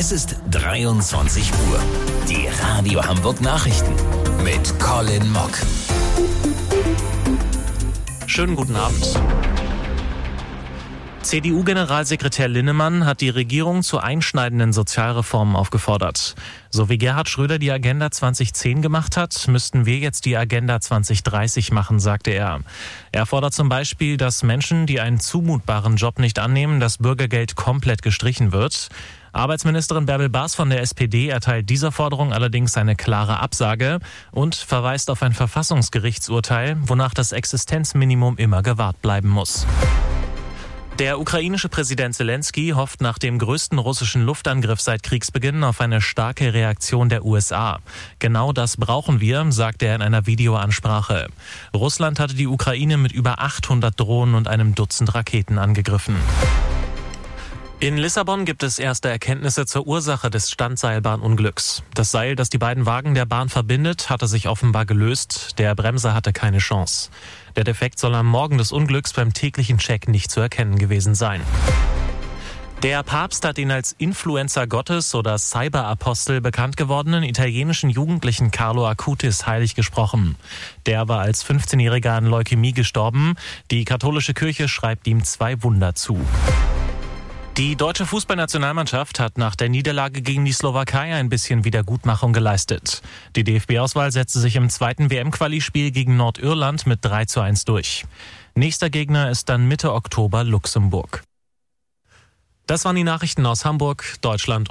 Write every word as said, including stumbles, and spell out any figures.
Es ist dreiundzwanzig Uhr. Die Radio Hamburg Nachrichten mit Colin Mock. Schönen guten Abend. C D U-Generalsekretär Linnemann hat die Regierung zu einschneidenden Sozialreformen aufgefordert. So wie Gerhard Schröder die Agenda zwanzig zehn gemacht hat, müssten wir jetzt die Agenda zwanzig dreißig machen, sagte er. Er fordert zum Beispiel, dass Menschen, die einen zumutbaren Job nicht annehmen, das Bürgergeld komplett gestrichen wird. Arbeitsministerin Bärbel Baas von der S P D erteilt dieser Forderung allerdings eine klare Absage und verweist auf ein Verfassungsgerichtsurteil, wonach das Existenzminimum immer gewahrt bleiben muss. Der ukrainische Präsident Zelensky hofft nach dem größten russischen Luftangriff seit Kriegsbeginn auf eine starke Reaktion der U S A. Genau das brauchen wir, sagte er in einer Videoansprache. Russland hatte die Ukraine mit über achthundert Drohnen und einem Dutzend Raketen angegriffen. In Lissabon gibt es erste Erkenntnisse zur Ursache des Standseilbahnunglücks. Das Seil, das die beiden Wagen der Bahn verbindet, hatte sich offenbar gelöst. Der Bremser hatte keine Chance. Der Defekt soll am Morgen des Unglücks beim täglichen Check nicht zu erkennen gewesen sein. Der Papst hat den als Influencer Gottes oder Cyberapostel bekannt gewordenen italienischen Jugendlichen Carlo Acutis heilig gesprochen. Der war als fünfzehnjähriger an Leukämie gestorben. Die katholische Kirche schreibt ihm zwei Wunder zu. Die deutsche Fußballnationalmannschaft hat nach der Niederlage gegen die Slowakei ein bisschen Wiedergutmachung geleistet. Die D F B-Auswahl setzte sich im zweiten W M-Quali-Spiel gegen Nordirland mit drei zu eins durch. Nächster Gegner ist dann Mitte Oktober Luxemburg. Das waren die Nachrichten aus Hamburg, Deutschland.